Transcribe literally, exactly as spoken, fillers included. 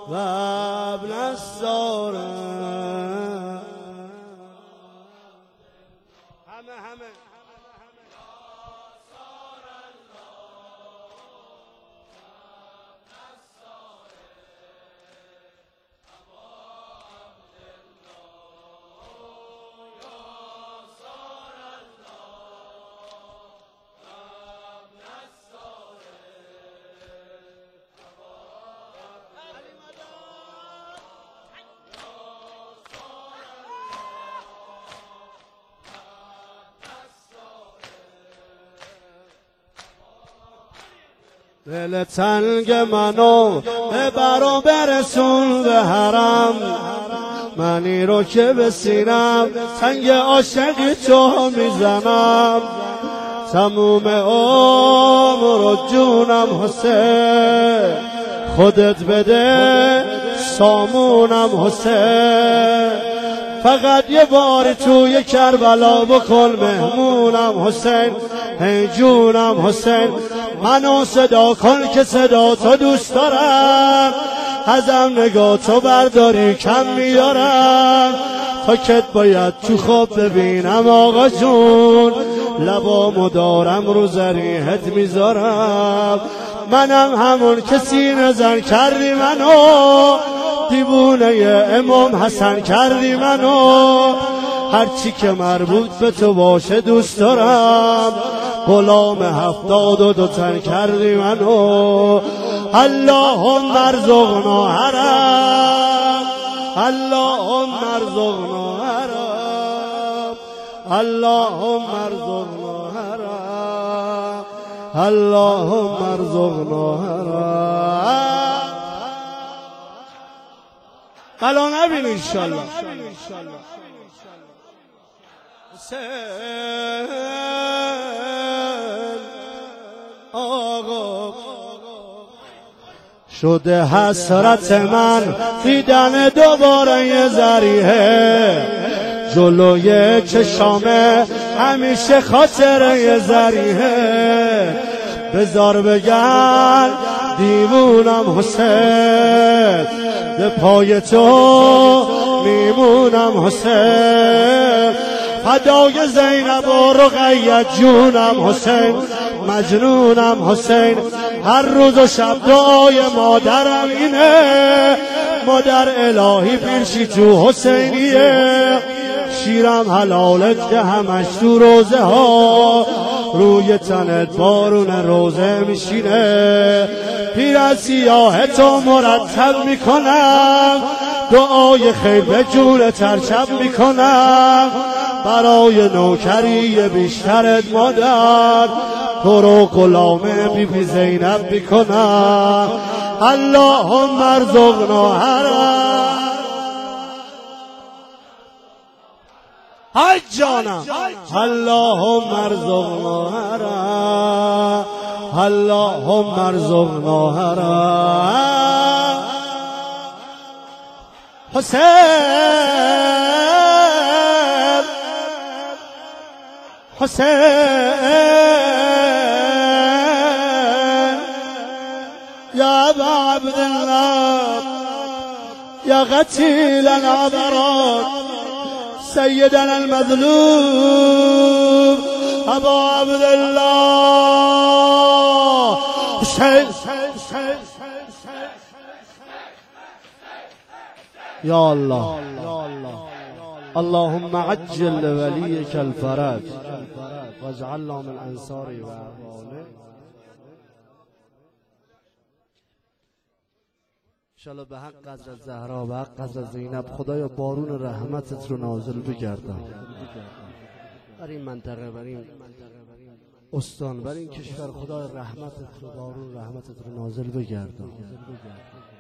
و ابن الساره همه همه دل تنگ منو ببر و برسون به حرم، منی رو که به سینم تنگ عاشقی تو میزنم. تموم عمر و جونم حسین، خودت بده سامونم حسین. فقط یه بار توی کربلا بکن مهمونم حسین. هی جونم حسین، منو صدا کن که صدا تو دوست دارم. ازم نگاه تو برداری کم میارم، تا کت باید تو خواب ببینم آقا جون. لبامو دارم رو زریحت میذارم، منم همون کسی نزن کردی منو. دیوونه امام حسن کردی منو، هرچی که مربوط به تو باشه دوست دارم. غلام هفتاد و دو تن کردی منو. اللهم ارزقنا حرم، اللهم ارزقنا حرم، اللهم ارزقنا حرم، اللهم ارزقنا حرم. بلا نبین انشالله. حسین آقا شده حسرت من دیدن دوباره یه ذریحه جلوی چشامه، همیشه خاطره یه ذریحه. بذار بگن دیوونم حسین، به پای تو میمونم حسین. فدای زینب و رقیه جونم حسین، مجنونم حسین. هر روز و شب دعای مادرم اینه، مادر الهی پیرشی تو حسینیه. شیرم حلالت که همش تو روزه ها، روی تنت بارون روزه میشینه. پیر سیاه تو مرتب میکنم، دعای خیر به جون ترچب میکنم. برای نوکری بیشترت مادر، تو رو غلام بی بی زینب میکنم. اللهم ارزقنا حرم. های جانم اللهم ارزقنا حرم، اللهم ارزقنا حرم. حسین حسین یا ابا عبدالله یا قتیل العبرات سيدنا المظلوم ابا عبدالله حسين. يا الله اللهم عجل لوليك الفرج واجعلنا من انصاره واعوانه. انشالله به حق حضرت زهرا و حق حضرت زینب خدایا بارون رحمتت رو نازل بگردان بر این منطقه، بر این استان، بر این کشور. خدای رحمتت رو، بارون رحمتت رو نازل بگردان.